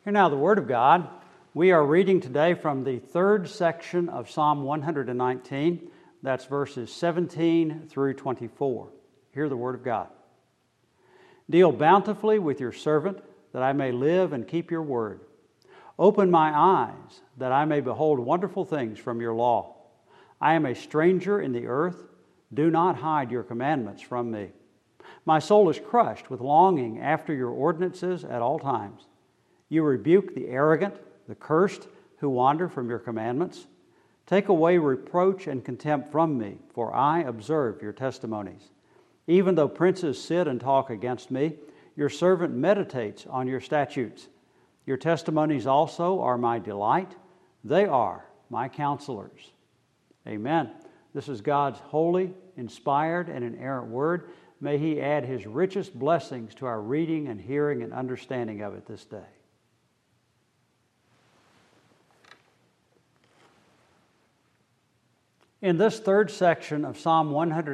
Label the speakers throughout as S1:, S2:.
S1: Hear now the Word of God. We are reading today from the third section of Psalm 119. That's verses 17 through 24. Hear the Word of God. Deal bountifully with your servant, that I may live and keep your word. Open my eyes, that I may behold wonderful things from your law. I am a stranger in the earth. Do not hide your commandments from me. My soul is crushed with longing after your ordinances at all times. You rebuke the arrogant, the cursed, who wander from your commandments. Take away reproach and contempt from me, for I observe your testimonies. Even though princes sit and talk against me, your servant meditates on your statutes. Your testimonies also are my delight. They are my counselors. Amen. This is God's holy, inspired, and inerrant word. May He add His richest blessings to our reading and hearing and understanding of it this day. In this third section of Psalm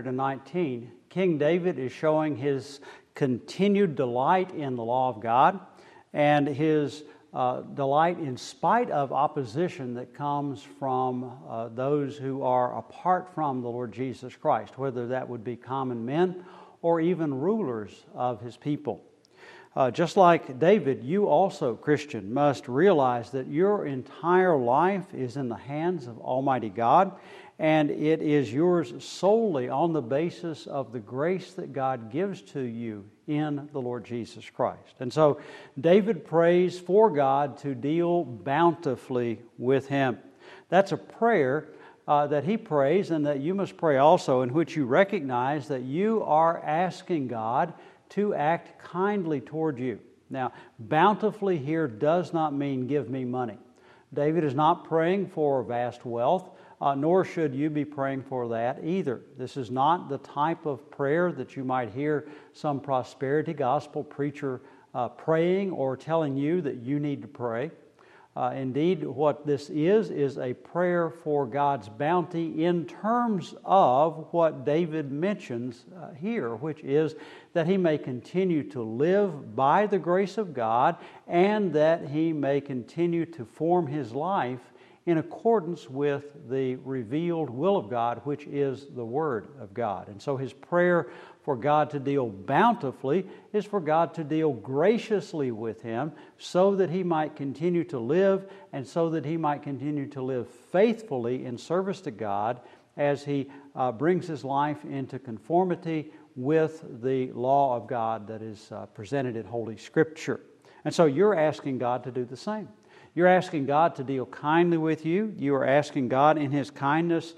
S1: 119, King David is showing his continued delight in the law of God and his delight in spite of opposition that comes from those who are apart from the Lord Jesus Christ, whether that would be common men or even rulers of His people. Just like David, you also, Christian, must realize that your entire life is in the hands of Almighty God, and it is yours solely on the basis of the grace that God gives to you in the Lord Jesus Christ. And so David prays for God to deal bountifully with him. That's a prayer that he prays and that you must pray also, in which you recognize that you are asking God to act kindly toward you. Now, bountifully here does not mean give me money. David is not praying for vast wealth, nor should you be praying for that either. This is not the type of prayer that you might hear some prosperity gospel preacher praying or telling you that you need to pray. Indeed, what this is a prayer for God's bounty in terms of what David mentions here, which is that he may continue to live by the grace of God and that he may continue to form his life in accordance with the revealed will of God, which is the Word of God. And so his prayer for God to deal bountifully is for God to deal graciously with him so that he might continue to live and so that he might continue to live faithfully in service to God as he brings his life into conformity with the law of God that is presented in Holy Scripture. And so you're asking God to do the same. You're asking God to deal kindly with you. You are asking God in His kindness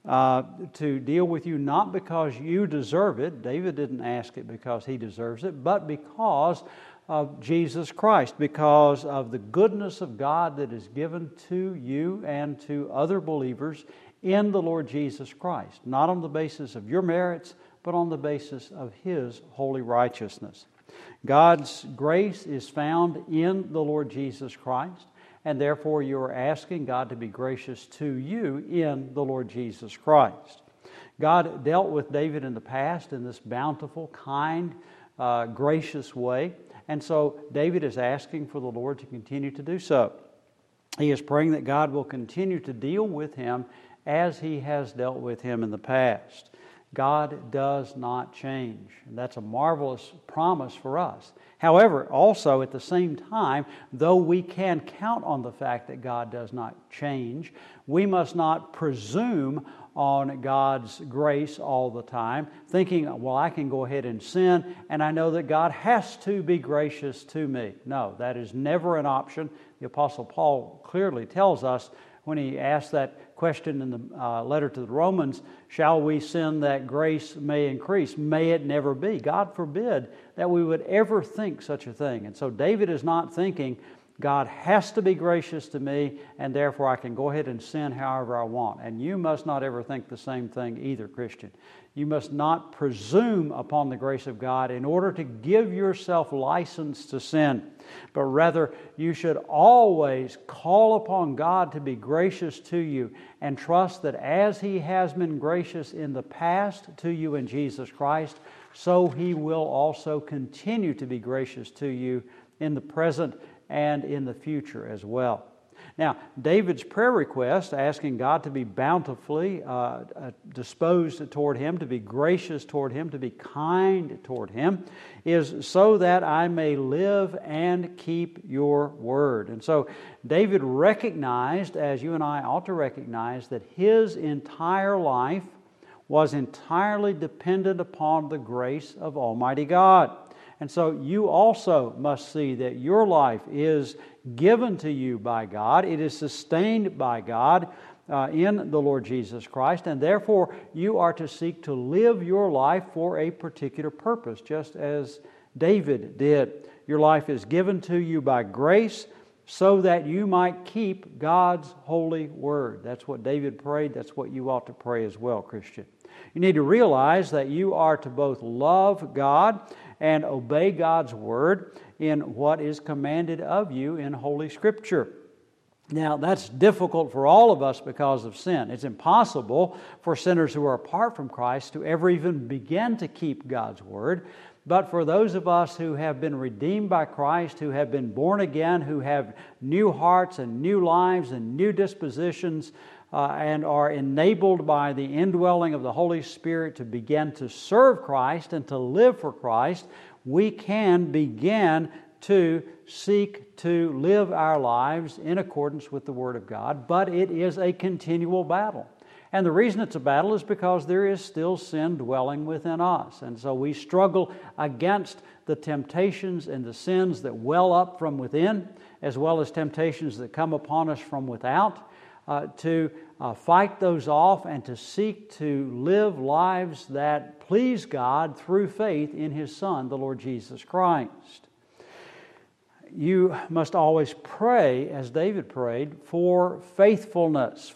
S1: to deal with you not because you deserve it. David didn't ask it because he deserves it, but because of Jesus Christ, because of the goodness of God that is given to you and to other believers in the Lord Jesus Christ, not on the basis of your merits, but on the basis of His holy righteousness. God's grace is found in the Lord Jesus Christ, and therefore you are asking God to be gracious to you in the Lord Jesus Christ. God dealt with David in the past in this bountiful, kind, gracious way, and so David is asking for the Lord to continue to do so. He is praying that God will continue to deal with him as He has dealt with him in the past. God does not change, and that's a marvelous promise for us. However, also at the same time, though we can count on the fact that God does not change, we must not presume on God's grace all the time, thinking, well, I can go ahead and sin, and I know that God has to be gracious to me. No, that is never an option. The Apostle Paul clearly tells us when he asked that question in the letter to the Romans, shall we sin that grace may increase? May it never be. God forbid that we would ever think such a thing. And so David is not thinking, God has to be gracious to me, and therefore I can go ahead and sin however I want. And you must not ever think the same thing either, Christian. You must not presume upon the grace of God in order to give yourself license to sin, but rather you should always call upon God to be gracious to you and trust that as He has been gracious in the past to you in Jesus Christ, so He will also continue to be gracious to you in the present and in the future as well. Now, David's prayer request, asking God to be bountifully disposed toward him, to be gracious toward him, to be kind toward him, is so that I may live and keep your word. And so David recognized, as you and I ought to recognize, that his entire life was entirely dependent upon the grace of Almighty God. And so you also must see that your life is given to you by God. It is sustained by God in the Lord Jesus Christ, and therefore you are to seek to live your life for a particular purpose, just as David did. Your life is given to you by grace so that you might keep God's holy word. That's what David prayed. That's what you ought to pray as well, Christian. You need to realize that you are to both love God and obey God's word in what is commanded of you in Holy Scripture. Now, that's difficult for all of us because of sin. It's impossible for sinners who are apart from Christ to ever even begin to keep God's word. But for those of us who have been redeemed by Christ, who have been born again, who have new hearts and new lives and new dispositions, and are enabled by the indwelling of the Holy Spirit to begin to serve Christ and to live for Christ, we can begin to seek to live our lives in accordance with the Word of God, but it is a continual battle. And the reason it's a battle is because there is still sin dwelling within us. And so we struggle against the temptations and the sins that well up from within, as well as temptations that come upon us from without, to fight those off and to seek to live lives that please God through faith in His Son, the Lord Jesus Christ. You must always pray, as David prayed, for faithfulness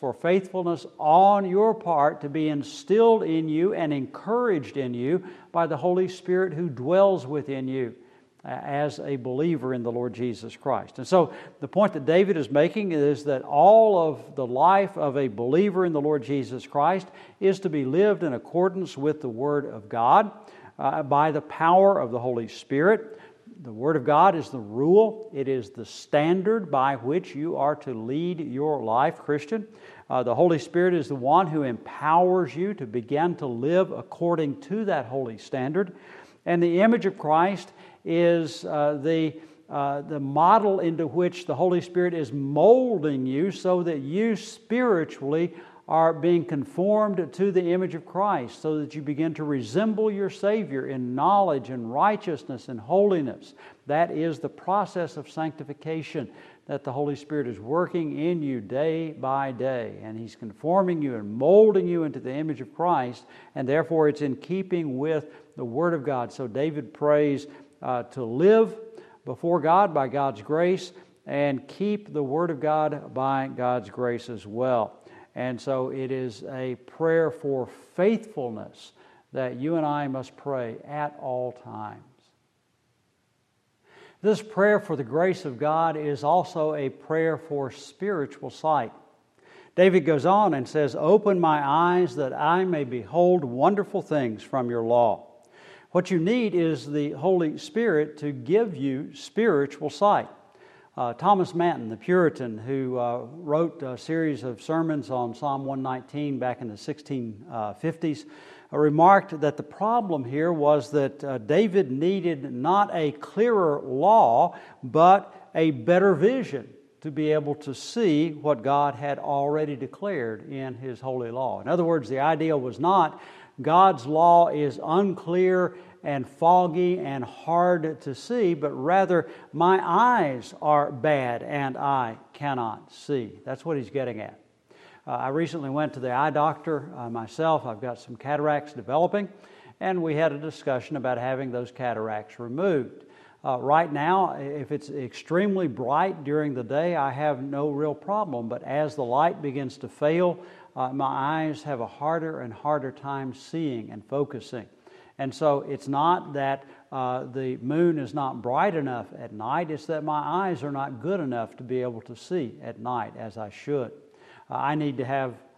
S1: on your part to be instilled in you and encouraged in you by the Holy Spirit who dwells within you as a believer in the Lord Jesus Christ. And so the point that David is making is that all of the life of a believer in the Lord Jesus Christ is to be lived in accordance with the Word of God by the power of the Holy Spirit. The Word of God is the rule. It is the standard by which you are to lead your life, Christian. The Holy Spirit is the one who empowers you to begin to live according to that holy standard. And the image of Christ is the model into which the Holy Spirit is molding you so that you spiritually are being conformed to the image of Christ, so that you begin to resemble your Savior in knowledge and righteousness and holiness. That is the process of sanctification that the Holy Spirit is working in you day by day. And He's conforming you and molding you into the image of Christ, and therefore it's in keeping with the Word of God. So David prays to live before God by God's grace and keep the Word of God by God's grace as well. And so it is a prayer for faithfulness that you and I must pray at all times. This prayer for the grace of God is also a prayer for spiritual sight. David goes on and says, "Open my eyes that I may behold wonderful things from your law." What you need is the Holy Spirit to give you spiritual sight. Thomas Manton, the Puritan, who wrote a series of sermons on Psalm 119 back in the 1650s, remarked that the problem here was that David needed not a clearer law, but a better vision to be able to see what God had already declared in His holy law. In other words, the idea was not God's law is unclear and foggy and hard to see, but rather my eyes are bad and I cannot see. That's what he's getting at. I recently went to the eye doctor myself. I've got some cataracts developing, and we had a discussion about having those cataracts removed. Right now, if it's extremely bright during the day, I have no real problem, but as the light begins to fail, my eyes have a harder and harder time seeing and focusing. And so it's not that the moon is not bright enough at night, it's that my eyes are not good enough to be able to see at night as I should. I need to have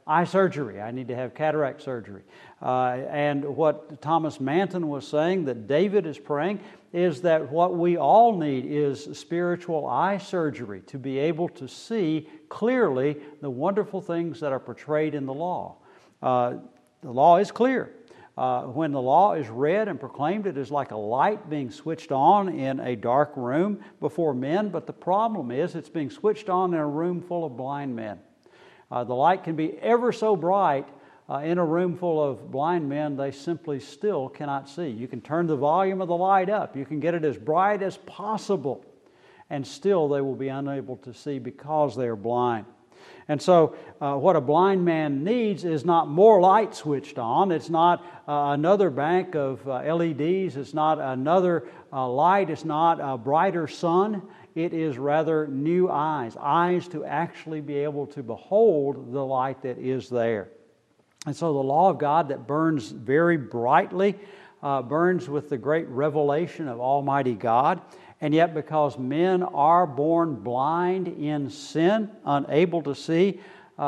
S1: eye surgery. I need to have cataract surgery. And what Thomas Manton was saying that David is praying is that what we all need is spiritual eye surgery to be able to see clearly the wonderful things that are portrayed in the law. The law is clear. When the law is read and proclaimed, it is like a light being switched on in a dark room before men, but the problem is it's being switched on in a room full of blind men. The light can be ever so bright in a room full of blind men, they simply still cannot see. You can turn the volume of the light up, you can get it as bright as possible, and still they will be unable to see because they are blind. And so what a blind man needs is not more light switched on. It's not another bank of LEDs. It's not another light. It's not a brighter sun. It is rather new eyes, eyes to actually be able to behold the light that is there. And so the law of God that burns very brightly, burns with the great revelation of Almighty God. And yet because men are born blind in sin, unable to see,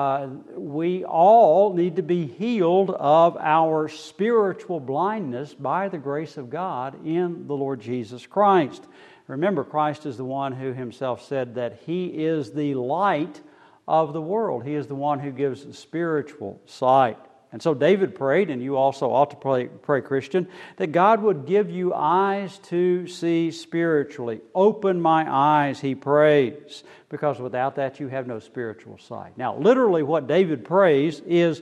S1: we all need to be healed of our spiritual blindness by the grace of God in the Lord Jesus Christ. Remember, Christ is the one who Himself said that He is the light of the world. He is the one who gives spiritual sight. And so David prayed, and you also ought to pray, Christian, that God would give you eyes to see spiritually. Open my eyes, he prays, because without that you have no spiritual sight. Now, literally what David prays is,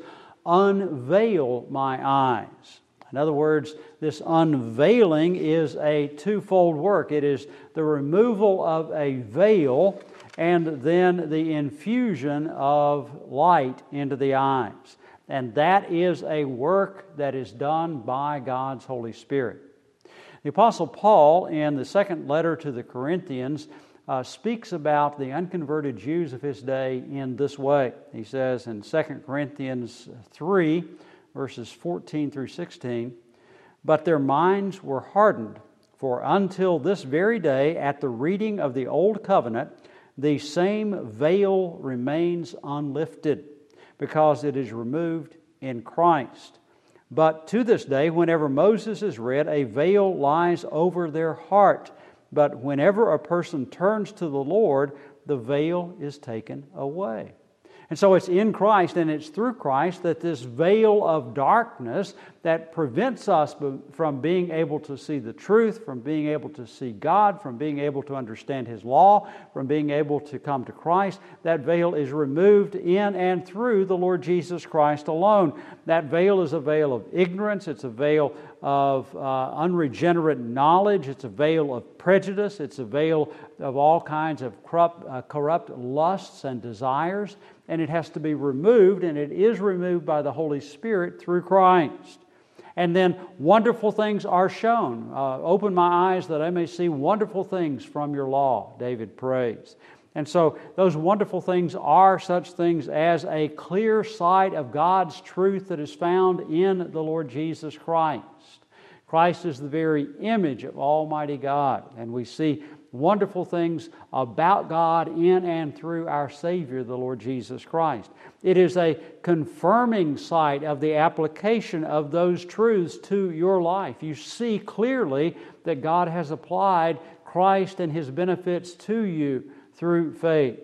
S1: unveil my eyes. In other words, this unveiling is a twofold work. It is the removal of a veil and then the infusion of light into the eyes. And that is a work that is done by God's Holy Spirit. The Apostle Paul, in the second letter to the Corinthians, speaks about the unconverted Jews of his day in this way. He says in 2 Corinthians 3, verses 14 through 16, "But their minds were hardened, for until this very day, at the reading of the Old Covenant, the same veil remains unlifted, because it is removed in Christ. But to this day, whenever Moses is read, a veil lies over their heart. But whenever a person turns to the Lord, the veil is taken away." And so it's in Christ and it's through Christ that this veil of darkness that prevents us from being able to see the truth, from being able to see God, from being able to understand His law, from being able to come to Christ, that veil is removed in and through the Lord Jesus Christ alone. That veil is a veil of ignorance. It's a veil of unregenerate knowledge. It's a veil of prejudice. It's a veil of all kinds of corrupt lusts and desires. And it has to be removed, and it is removed by the Holy Spirit through Christ. And then wonderful things are shown. Open my eyes that I may see wonderful things from your law, David prays. And so those wonderful things are such things as a clear sight of God's truth that is found in the Lord Jesus Christ. Christ is the very image of Almighty God, and we see wonderful things about God in and through our Savior, the Lord Jesus Christ. It is a confirming sight of the application of those truths to your life. You see clearly that God has applied Christ and His benefits to you through faith.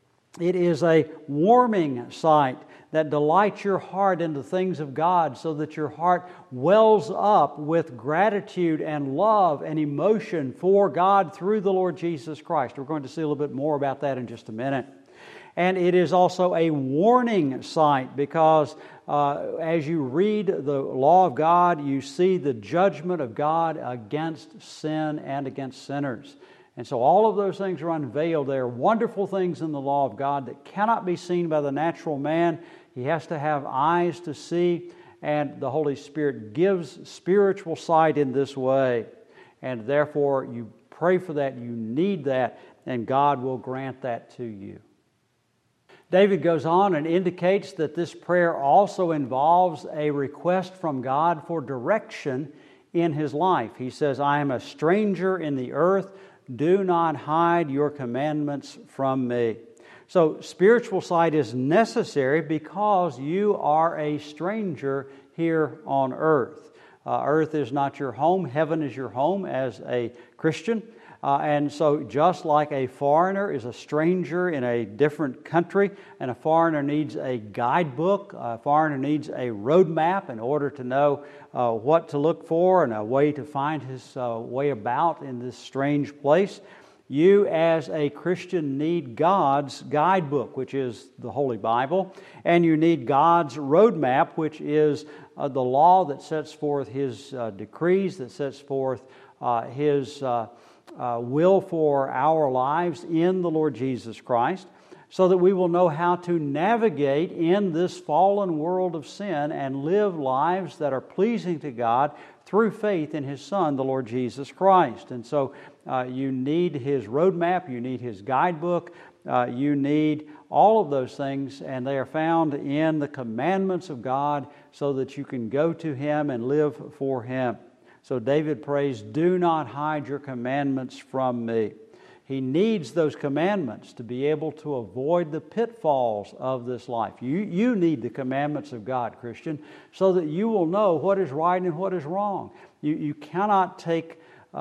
S1: It is a warming sight that delights your heart in the things of God so that your heart wells up with gratitude and love and emotion for God through the Lord Jesus Christ. We're going to see a little bit more about that in just a minute. And it is also a warning sight because as you read the law of God, you see the judgment of God against sin and against sinners. And so all of those things are unveiled. They are wonderful things in the law of God that cannot be seen by the natural man. He has to have eyes to see, and the Holy Spirit gives spiritual sight in this way. And therefore, you pray for that, you need that, and God will grant that to you. David goes on and indicates that this prayer also involves a request from God for direction in his life. He says, "I am a stranger in the earth. Do not hide your commandments from me." So spiritual sight is necessary because you are a stranger here on earth. Earth is not your home. Heaven is your home as a Christian. And so just like a foreigner is a stranger in a different country, and a foreigner needs a guidebook, a foreigner needs a roadmap in order to know what to look for and a way to find his way about in this strange place, you as a Christian need God's guidebook, which is the Holy Bible, and you need God's roadmap, which is the law that sets forth His decrees, that sets forth His will for our lives in the Lord Jesus Christ, so that we will know how to navigate in this fallen world of sin and live lives that are pleasing to God through faith in His Son, the Lord Jesus Christ. And so you need His roadmap, you need His guidebook, you need all of those things, and they are found in the commandments of God so that you can go to Him and live for Him. So David prays, "Do not hide your commandments from me." He needs those commandments to be able to avoid the pitfalls of this life. You need the commandments of God, Christian, so that you will know what is right and what is wrong. You cannot take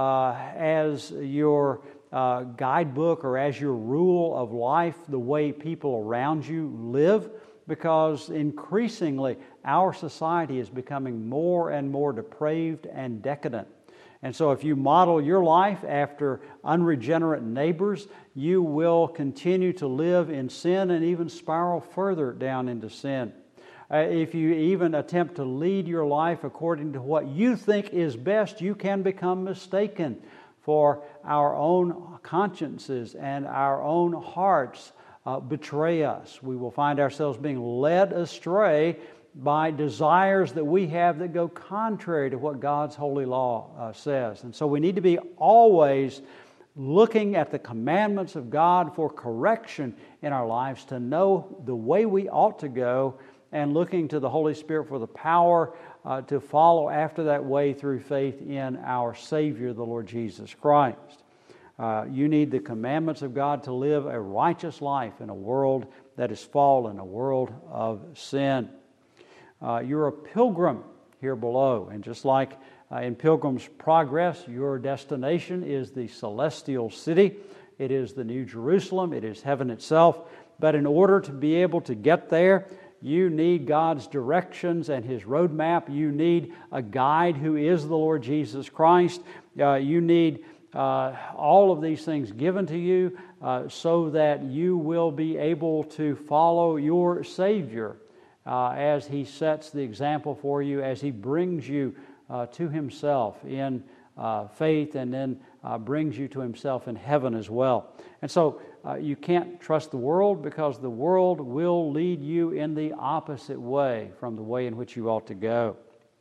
S1: as your guidebook or as your rule of life the way people around you live, because increasingly our society is becoming more and more depraved and decadent. And so if you model your life after unregenerate neighbors, you will continue to live in sin and even spiral further down into sin. If you even attempt to lead your life according to what you think is best, you can become mistaken, for our own consciences and our own hearts betray us. We will find ourselves being led astray by desires that we have that go contrary to what God's holy law says. And so we need to be always looking at the commandments of God for correction in our lives, to know the way we ought to go, and looking to the Holy Spirit for the power to follow after that way through faith in our Savior, the Lord Jesus Christ. You need the commandments of God to live a righteous life in a world that is fallen, a world of sin. You're a pilgrim here below, and just like in Pilgrim's Progress, your destination is the celestial city. It is the New Jerusalem. It is heaven itself. But in order to be able to get there, you need God's directions and His roadmap. You need a guide who is the Lord Jesus Christ. You need all of these things given to you so that you will be able to follow your Savior as He sets the example for you, as He brings you to Himself in faith, and then brings you to Himself in heaven as well. And so you can't trust the world, because the world will lead you in the opposite way from the way in which you ought to go.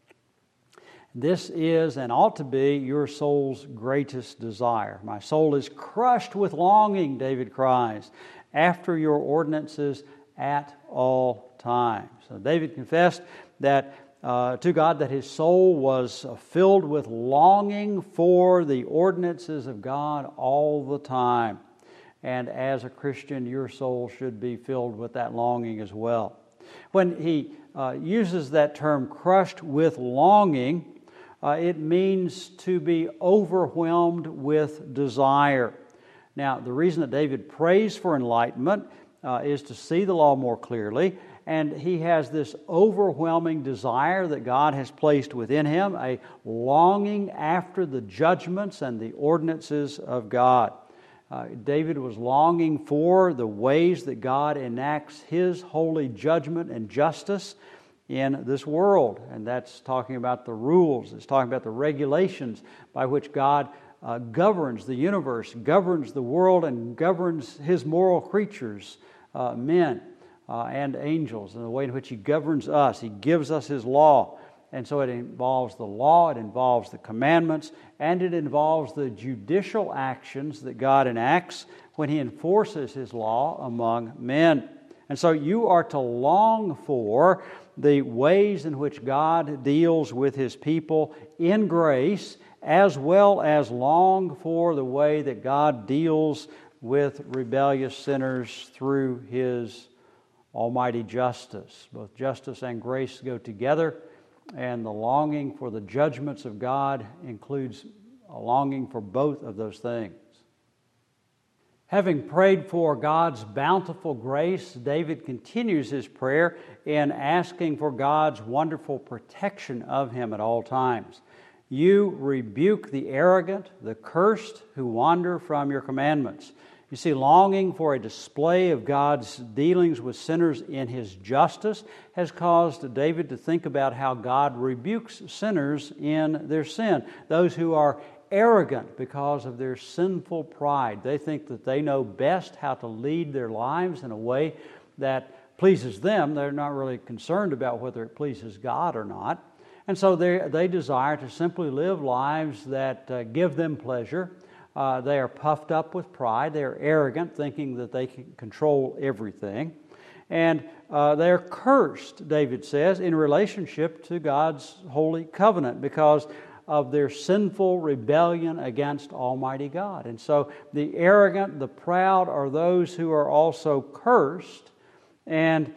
S1: This is and ought to be your soul's greatest desire. My soul is crushed with longing, David cries, after your ordinances at all times. So David confessed that to God that his soul was filled with longing for the ordinances of God all the time. And as a Christian, your soul should be filled with that longing as well. When he uses that term, crushed with longing, it means to be overwhelmed with desire. Now, the reason that David prays for enlightenment is to see the law more clearly, and he has this overwhelming desire that God has placed within him, a longing after the judgments and the ordinances of God. David was longing for the ways that God enacts His holy judgment and justice in this world. And that's talking about the rules, it's talking about the regulations by which God governs the universe, governs the world, and governs His moral creatures, men and angels, and the way in which He governs us. He gives us His law. And so it involves the law, it involves the commandments, and it involves the judicial actions that God enacts when He enforces His law among men. And so you are to long for the ways in which God deals with His people in grace, as well as long for the way that God deals with rebellious sinners through His almighty justice. Both justice and grace go together, and the longing for the judgments of God includes a longing for both of those things. Having prayed for God's bountiful grace, David continues his prayer in asking for God's wonderful protection of him at all times. You rebuke the arrogant, the cursed, who wander from your commandments. You see, longing for a display of God's dealings with sinners in His justice has caused David to think about how God rebukes sinners in their sin. Those who are arrogant because of their sinful pride. They think that they know best how to lead their lives in a way that pleases them. They're not really concerned about whether it pleases God or not. And so they desire to simply live lives that give them pleasure. They are puffed up with pride. They are arrogant, thinking that they can control everything. And they are cursed, David says, in relationship to God's holy covenant because of their sinful rebellion against Almighty God. And so the arrogant, the proud are those who are also cursed, and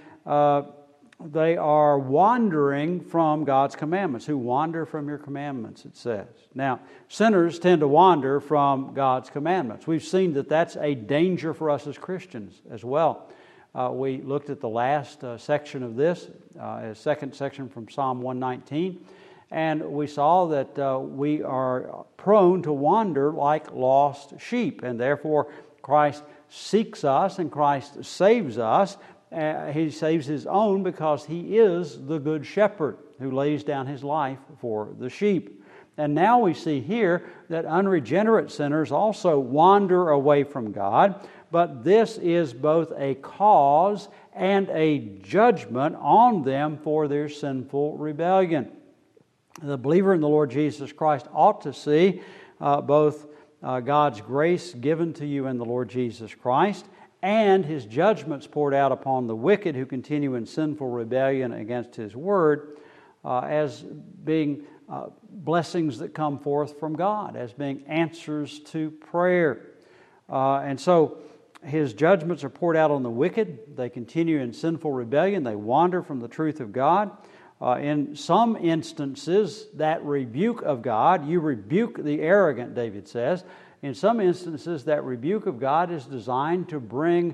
S1: they are wandering from God's commandments, who wander from your commandments, it says. Now, sinners tend to wander from God's commandments. We've seen that that's a danger for us as Christians as well. We looked at the last section of this, a second section from Psalm 119, and we saw that we are prone to wander like lost sheep, and therefore Christ seeks us and Christ saves us. He saves His own because He is the good shepherd who lays down His life for the sheep. And now we see here that unregenerate sinners also wander away from God, but this is both a cause and a judgment on them for their sinful rebellion. The believer in the Lord Jesus Christ ought to see both God's grace given to you in the Lord Jesus Christ and His judgments poured out upon the wicked who continue in sinful rebellion against His Word as being blessings that come forth from God, as being answers to prayer. And so His judgments are poured out on the wicked. They continue in sinful rebellion. They wander from the truth of God. In some instances, that rebuke of God, you rebuke the arrogant, David says. In some instances, that rebuke of God is designed to bring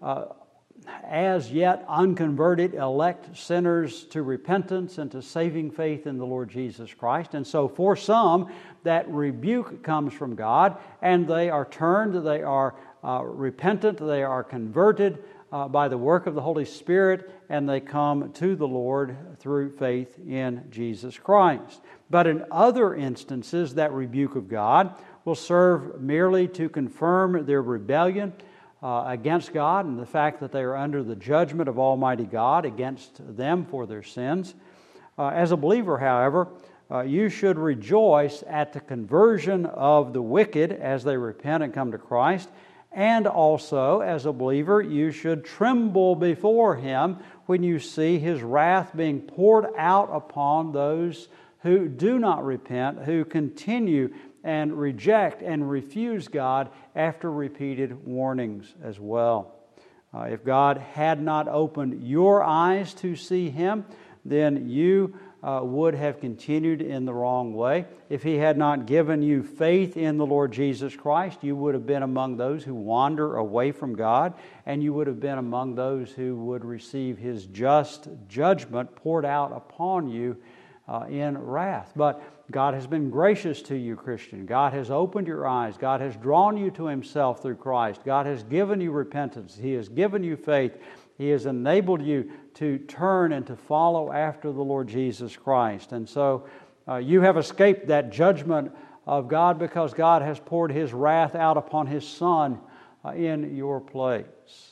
S1: as yet unconverted elect sinners to repentance and to saving faith in the Lord Jesus Christ. And so for some, that rebuke comes from God, and they are turned, they are repentant, they are converted by the work of the Holy Spirit, and they come to the Lord through faith in Jesus Christ. But in other instances, that rebuke of God will serve merely to confirm their rebellion against God and the fact that they are under the judgment of Almighty God against them for their sins. As a believer, however, you should rejoice at the conversion of the wicked as they repent and come to Christ. And also, as a believer, you should tremble before Him when you see His wrath being poured out upon those who do not repent, who continue and reject and refuse God after repeated warnings as well. If God had not opened your eyes to see Him, then you would have continued in the wrong way. If He had not given you faith in the Lord Jesus Christ, you would have been among those who wander away from God, and you would have been among those who would receive His just judgment poured out upon you in wrath. But God has been gracious to you, Christian. God has opened your eyes. God has drawn you to Himself through Christ. God has given you repentance. He has given you faith. He has enabled you to turn and to follow after the Lord Jesus Christ. And so you have escaped that judgment of God because God has poured His wrath out upon His Son in your place.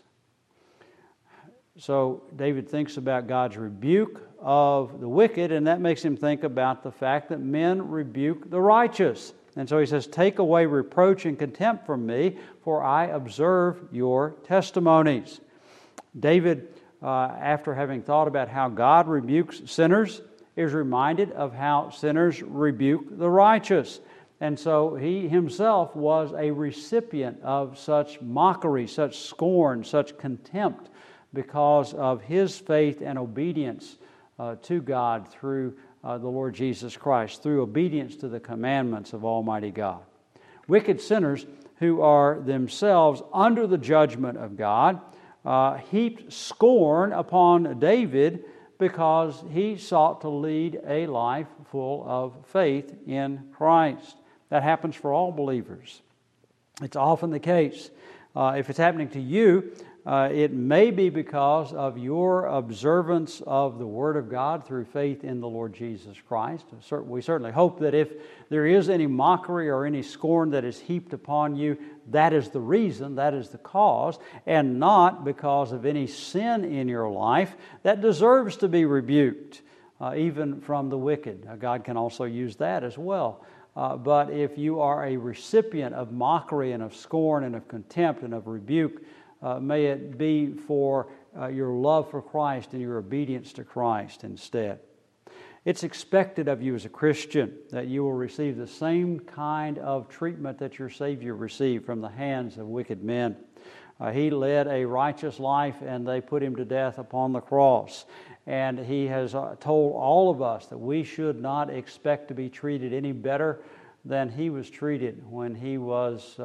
S1: So David thinks about God's rebuke of the wicked, and that makes him think about the fact that men rebuke the righteous. And so he says, "Take away reproach and contempt from me, for I observe your testimonies." David, after having thought about how God rebukes sinners, is reminded of how sinners rebuke the righteous. And so he himself was a recipient of such mockery, such scorn, such contempt because of his faith and obedience to God through the Lord Jesus Christ, through obedience to the commandments of Almighty God. Wicked sinners who are themselves under the judgment of God heaped scorn upon David because he sought to lead a life full of faith in Christ. That happens for all believers. It's often the case. If it's happening to you, it may be because of your observance of the Word of God through faith in the Lord Jesus Christ. We certainly hope that if there is any mockery or any scorn that is heaped upon you, that is the reason, that is the cause, and not because of any sin in your life that deserves to be rebuked, even from the wicked. God can also use that as well. But if you are a recipient of mockery and of scorn and of contempt and of rebuke, may it be for your love for Christ and your obedience to Christ instead. It's expected of you as a Christian that you will receive the same kind of treatment that your Savior received from the hands of wicked men. He led a righteous life and they put him to death upon the cross. And he has told all of us that we should not expect to be treated any better than he was treated when he was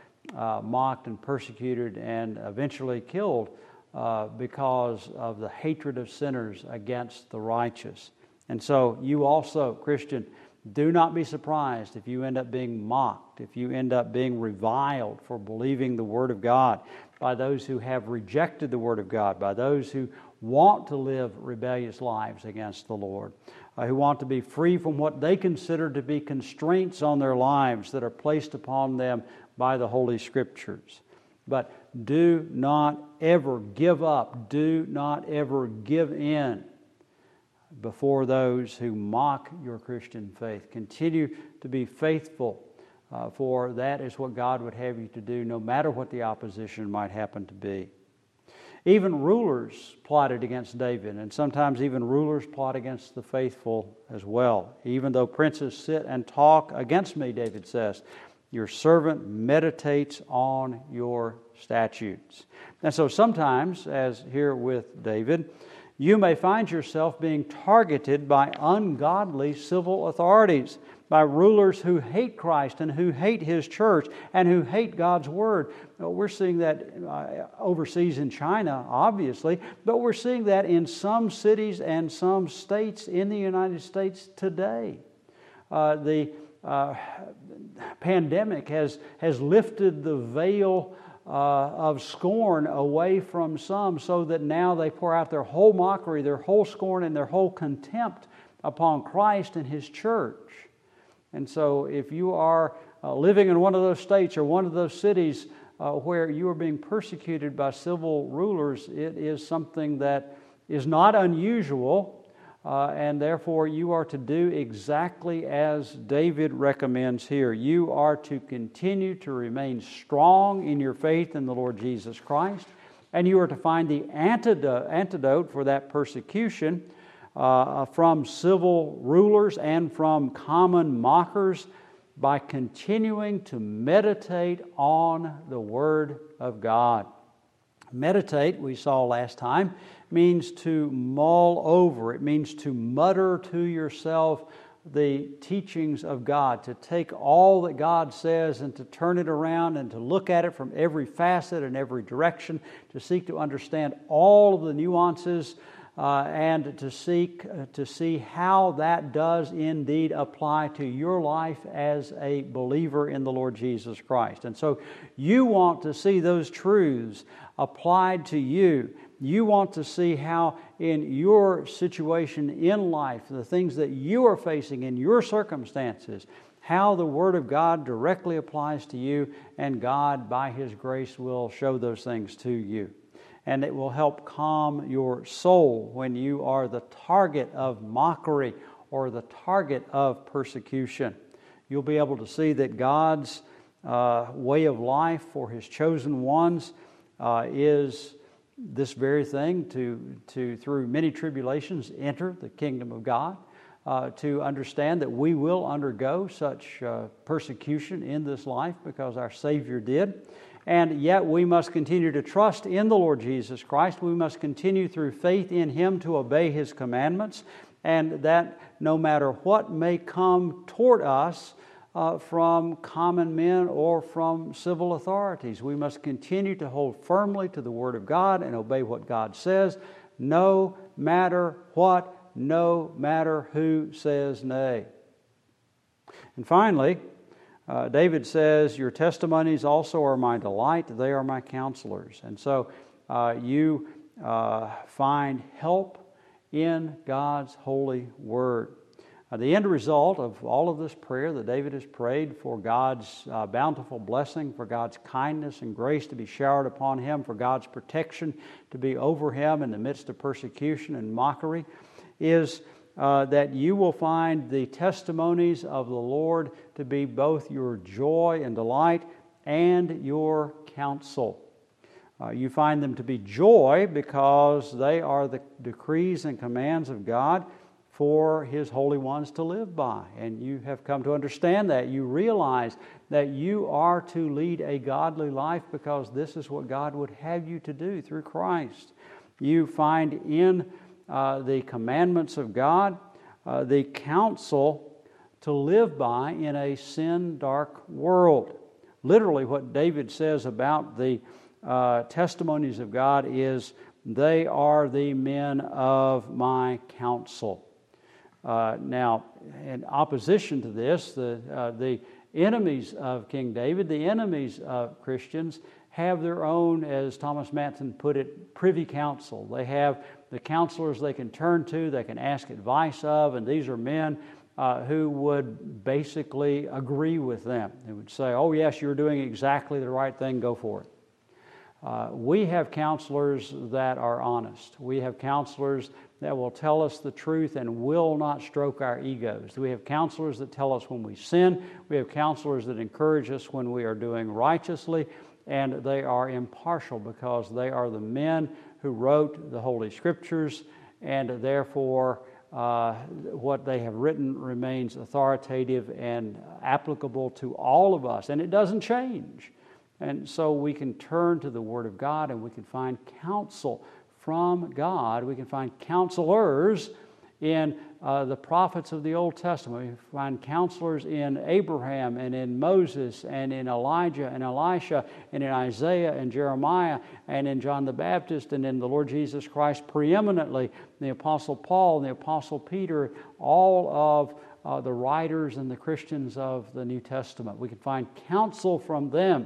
S1: mocked and persecuted and eventually killed because of the hatred of sinners against the righteous. And so you also, Christian, do not be surprised if you end up being mocked, if you end up being reviled for believing the Word of God by those who have rejected the Word of God, by those who want to live rebellious lives against the Lord, who want to be free from what they consider to be constraints on their lives that are placed upon them by the Holy Scriptures. But do not ever give up, do not ever give in before those who mock your Christian faith. Continue to be faithful, for that is what God would have you to do, no matter what the opposition might happen to be. Even rulers plotted against David, and sometimes even rulers plot against the faithful as well. Even though princes sit and talk against me, David says, your servant meditates on your statutes. And so sometimes, as here with David, you may find yourself being targeted by ungodly civil authorities, by rulers who hate Christ and who hate His church and who hate God's Word. We're seeing that overseas in China, obviously, but we're seeing that in some cities and some states in the United States today. The pandemic has lifted the veil of scorn away from some, so that now they pour out their whole mockery, their whole scorn, and their whole contempt upon Christ and His church. And so if you are living in one of those states or one of those cities where you are being persecuted by civil rulers, it is something that is not unusual, and therefore you are to do exactly as David recommends here. You are to continue to remain strong in your faith in the Lord Jesus Christ, and you are to find the antidote for that persecution from civil rulers and from common mockers by continuing to meditate on the Word of God. Meditate, we saw last time, means to mull over. It means to mutter to yourself the teachings of God, to take all that God says and to turn it around and to look at it from every facet and every direction, to seek to understand all of the nuances and to seek to see how that does indeed apply to your life as a believer in the Lord Jesus Christ. And so you want to see those truths applied to you. You want to see how in your situation in life, the things that you are facing in your circumstances, how the Word of God directly applies to you, and God, by His grace, will show those things to you. And it will help calm your soul when you are the target of mockery or the target of persecution. You'll be able to see that God's way of life for His chosen ones is this very thing, to through many tribulations enter the kingdom of God, to understand that we will undergo such persecution in this life because our Savior did. And yet we must continue to trust in the Lord Jesus Christ. We must continue through faith in Him to obey His commandments, and that no matter what may come toward us from common men or from civil authorities, we must continue to hold firmly to the Word of God and obey what God says, no matter what, no matter who says nay. And finally, David says, your testimonies also are my delight, they are my counselors. And so you find help in God's holy word. The end result of all of this prayer that David has prayed for God's bountiful blessing, for God's kindness and grace to be showered upon him, for God's protection to be over him in the midst of persecution and mockery, is that you will find the testimonies of the Lord to be both your joy and delight and your counsel. You find them to be joy because they are the decrees and commands of God for His holy ones to live by. And you have come to understand that. You realize that you are to lead a godly life because this is what God would have you to do through Christ. You find in the commandments of God the counsel to live by in a sin-dark world. Literally, what David says about the testimonies of God is, they are the men of my counsel. Now, in opposition to this, the enemies of King David, the enemies of Christians, have their own, as Thomas Manton put it, privy council. They have the counselors they can turn to, they can ask advice of, and these are men who would basically agree with them. They would say, oh yes, you're doing exactly the right thing, go for it. We have counselors that are honest. We have counselors that will tell us the truth and will not stroke our egos. We have counselors that tell us when we sin. We have counselors that encourage us when we are doing righteously. And they are impartial because they are the men who wrote the Holy Scriptures, and therefore what they have written remains authoritative and applicable to all of us. And it doesn't change. And so we can turn to the Word of God and we can find counsel from God. We can find counselors in the prophets of the Old Testament. We find counselors in Abraham and in Moses and in Elijah and Elisha and in Isaiah and Jeremiah and in John the Baptist and in the Lord Jesus Christ preeminently, the Apostle Paul and the Apostle Peter, all of the writers and the Christians of the New Testament. We can find counsel from them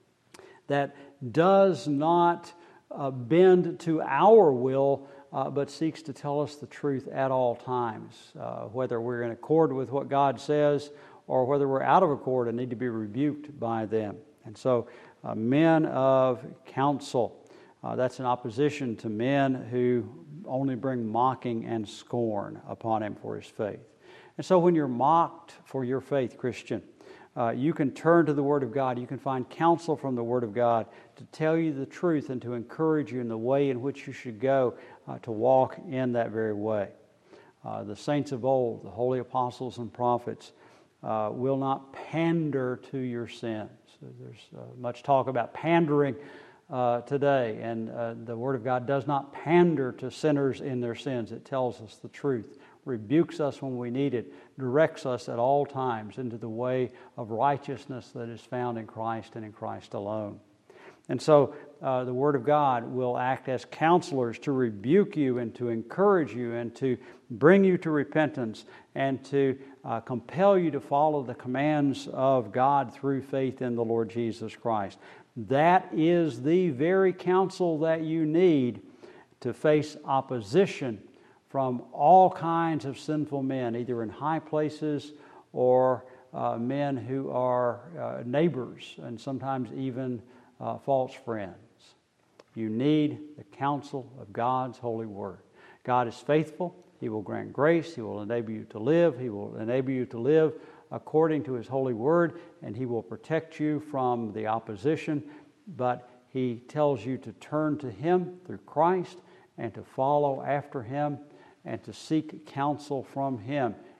S1: that does not bend to our will, but seeks to tell us the truth at all times, whether we're in accord with what God says or whether we're out of accord and need to be rebuked by them. And so, men of counsel, that's in opposition to men who only bring mocking and scorn upon him for his faith. And so when you're mocked for your faith, Christian, you can turn to the Word of God. You can find counsel from the Word of God to tell you the truth and to encourage you in the way in which you should go to walk in that very way. The saints of old, the holy apostles and prophets, will not pander to your sins. There's much talk about pandering today, and the Word of God does not pander to sinners in their sins. It tells us the truth, rebukes us when we need it, directs us at all times into the way of righteousness that is found in Christ and in Christ alone. And so the Word of God will act as counselors to rebuke you and to encourage you and to bring you to repentance and to compel you to follow the commands of God through faith in the Lord Jesus Christ. That is the very counsel that you need to face opposition from all kinds of sinful men, either in high places or men who are neighbors and sometimes even false friends. You need the counsel of God's holy word. God is faithful. He will grant grace. He will enable you to live. He will enable you to live according to His holy word, and He will protect you from the opposition. But He tells you to turn to Him through Christ and to follow after Him and to seek counsel from Him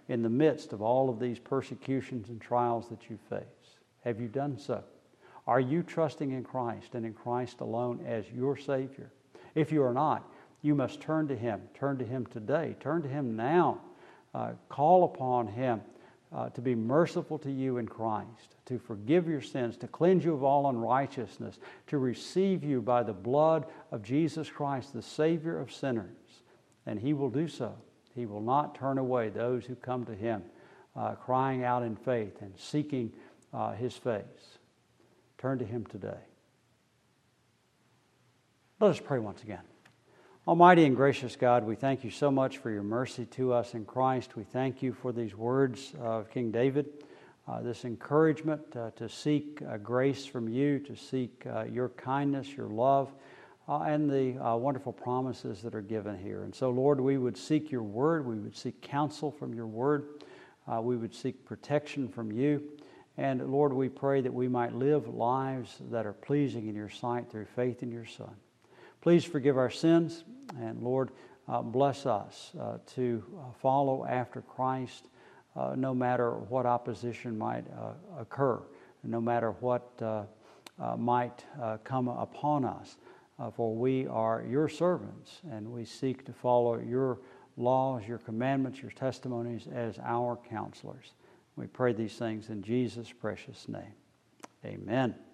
S1: in the midst of all of these persecutions and trials that you face? Have you done so? Are you trusting in Christ and in Christ alone as your Savior? If you are not, you must turn to Him. Turn to Him today. Turn to Him now. Call upon Him to be merciful to you in Christ, to forgive your sins, to cleanse you of all unrighteousness, to receive you by the blood of Jesus Christ, the Savior of sinners. And He will do so. He will not turn away those who come to Him, crying out in faith and seeking His face. Turn to Him today. Let us pray once again. Almighty and gracious God, we thank you so much for your mercy to us in Christ. We thank you for these words of King David, this encouragement to seek grace from you, to seek your kindness, your love, and the wonderful promises that are given here. And so, Lord, we would seek your word. We would seek counsel from your word. We would seek protection from you. And, Lord, we pray that we might live lives that are pleasing in your sight through faith in your Son. Please forgive our sins, and Lord, bless us to follow after Christ no matter what opposition might occur, no matter what might come upon us. For we are your servants, and we seek to follow your laws, your commandments, your testimonies as our counselors. We pray these things in Jesus' precious name. Amen.